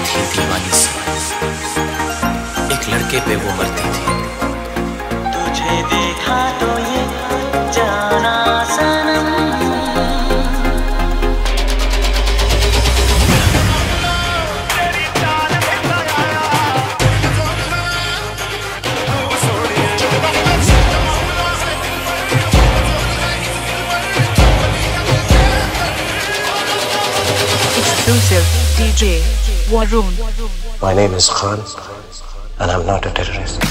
थी दीवानी सी, एक लड़के पे वो मरती थी। तुझे देखा तो ये जाना सनम, Exclusive DJ Warun. My name is Khan and I'm not a terrorist.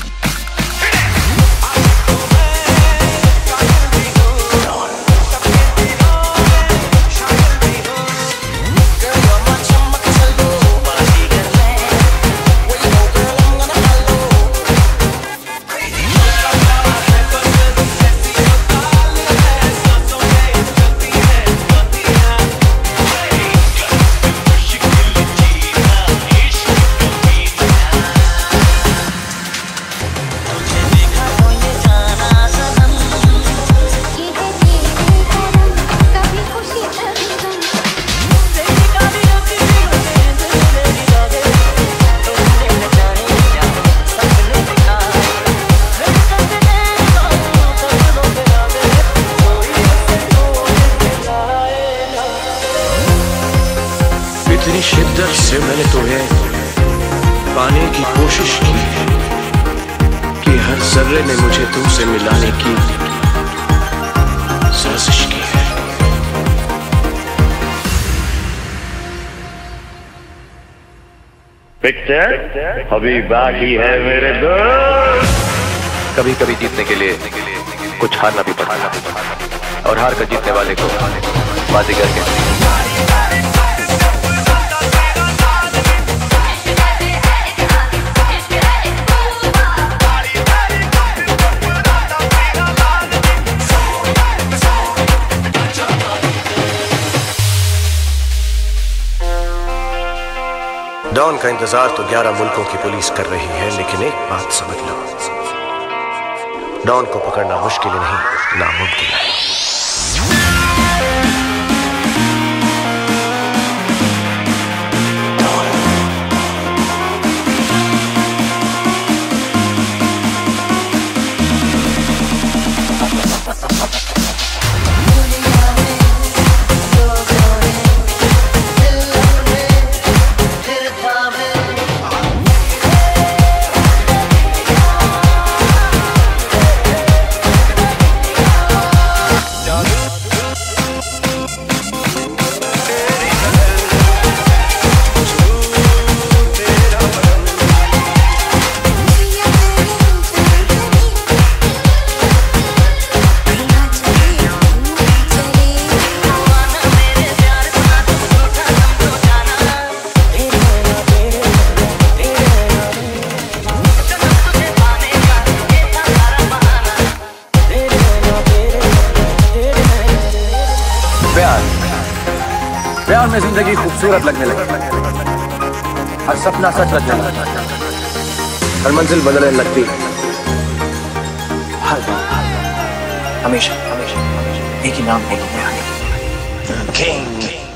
इतनी शिद्दत से मैंने तुम्हें पाने की कोशिश की कि हर जर्रे ने मुझे तुमसे मिलाने की साजिश की है। पिक्चर अभी बाकी है मेरे दोस्त। कभी कभी जीतने के लिए कुछ हारना भी पड़ता है और हार कर जीतने वाले को बाजीगर कहते हैं। डॉन का इंतजार तो 11 मुल्कों की पुलिस कर रही है, लेकिन एक बात समझ लो, डॉन को पकड़ना मुश्किल नहीं, नामुमकिन है। प्यार में जिंदगी खूबसूरत लगने लगी, हर सपना सच लगने लगा, हर मंजिल बदलने लगती, हर हमेशा हमेशा एक ही नाम है, किंग।